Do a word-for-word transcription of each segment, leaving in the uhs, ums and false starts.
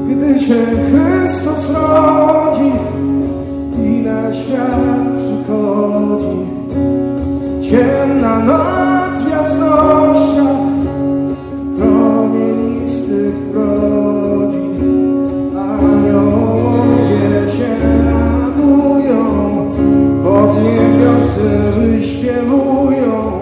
gdy się Chrystus rodzi i na świat przychodzi. Ciemna noc w jasnościach promienistych brodzi. Aniołowie się radują, pod niebiocy wyśpiewują.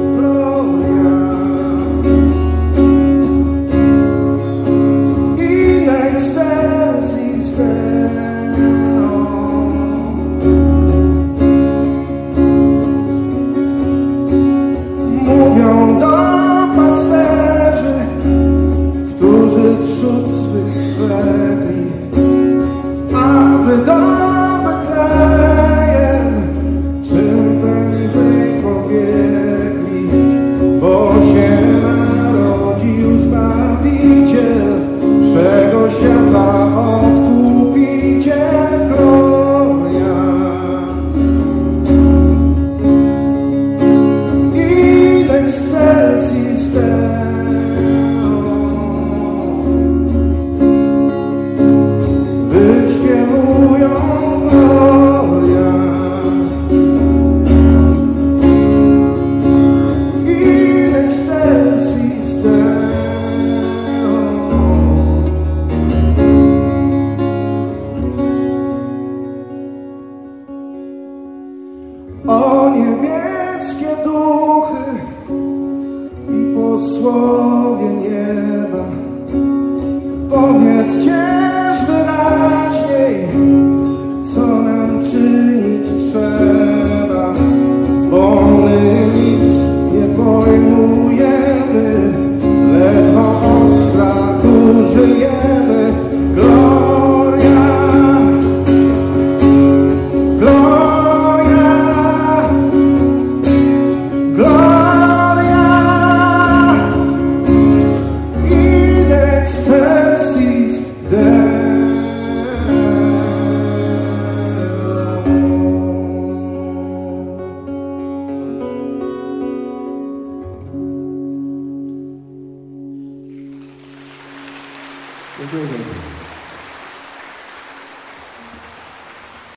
Mówią do pasterzy, którzy trzód swych swegli, aby do Betlejem czym prędzej pobiegli, bo się narodził Zbawiciel wszego świata, Odkupiciel. Gloria. In excelsis Deo. Wyśpiewują gloria. In excelsis Deo. O niebieskie duchy i posłowie nieba, powiedzcie